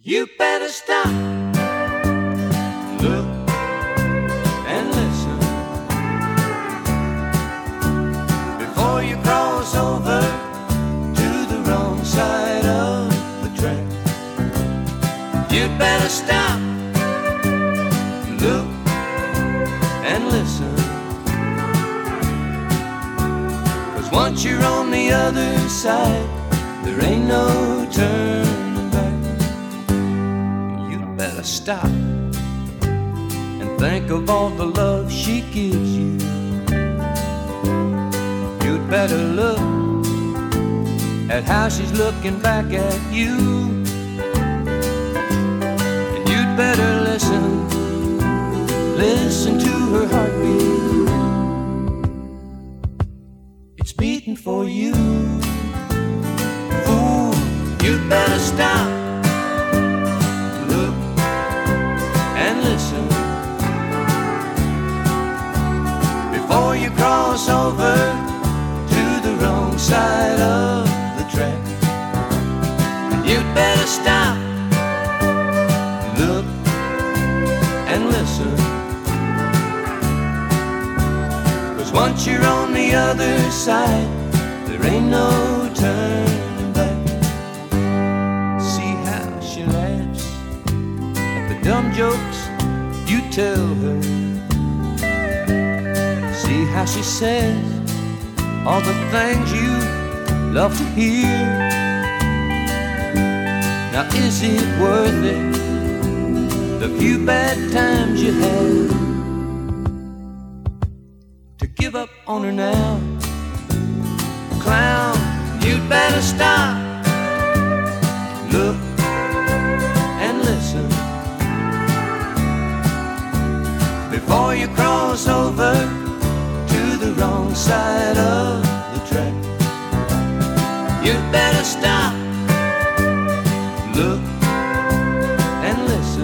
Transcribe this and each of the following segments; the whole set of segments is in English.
You better stop, look, and listen before you cross over to the wrong side of the track. You'd better stop, look, and listen, 'cause once you're on the other side, there ain't no turning back. You'd better stop and think of all the love she gives you. You'd better look at how she's looking back at you. And you'd better listen to her heartbeat. It's beating for you. Fool, you'd better stop, look, and listen before you cross over to the wrong side of the track. You'd better stop, look, and listen, 'cause once you're on the other side, there ain't no turning back. See how she laughs at the dumb jokes you tell her. See how she says all the things you love to hear. Now is it worth it, the few bad times you had, to give up on her now? Clown, you'd better stop, look, and listen before you cross over to the wrong side of the track. You'd better stop, look, and listen,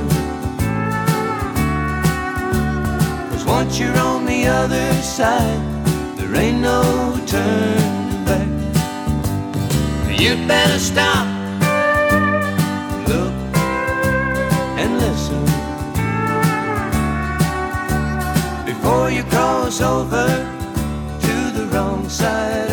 'cause once you're on the other side, there ain't no turning back. You'd better stop, look, and listen before you cross over to the wrong side